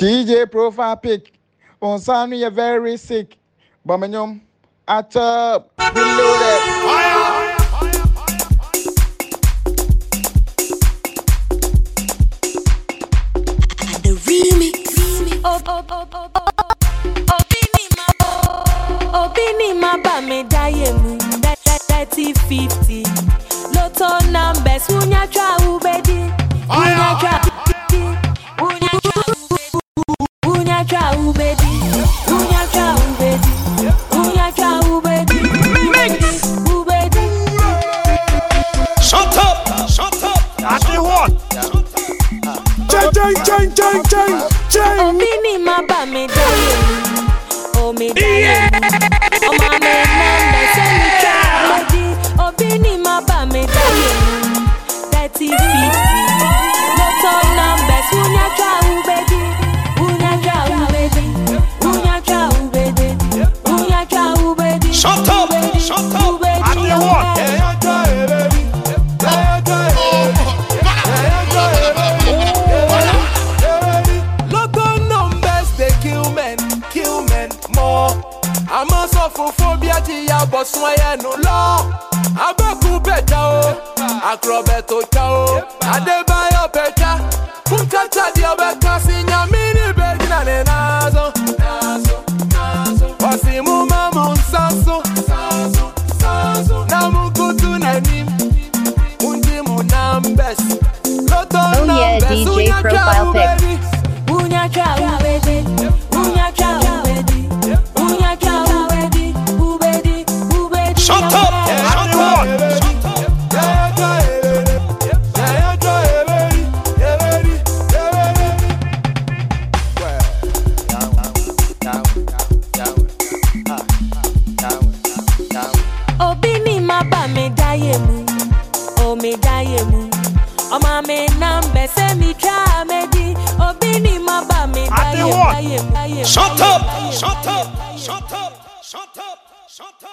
DJ profile pic. On sound you're very sick. Bamenyom. At up. Reloaded. The remix. Obini ma ba me daye mu 30-50. Loto numbers unya tra ubedi. Unya tra ubedi. Unya tra ubedi. Shut up. That's the one. Change. Obini ma ba me daye mu. Oh me daye mu. Oh ma me number send me tra ubedi. Obini ma ba me daye mu 30-50. Loto numbers unya tra ubedi. Shut up. That's the one. Local numbers they kill men more. I'm a sophobia, but swaya no law. Abaku beta, acrobato chao, Adebayo beta, Puntata diabeta, Sinya mini bedinazo, Wasimu mamun saso, Namukutu nanim, Undimu numbers. Oh yeah, DJ profile pic. Shut up. That's the one. Obini ma ba me daye mu. Oh me daye mu. Oh ma me number say me try me di. Obini ma ba me daye mu. Shut up.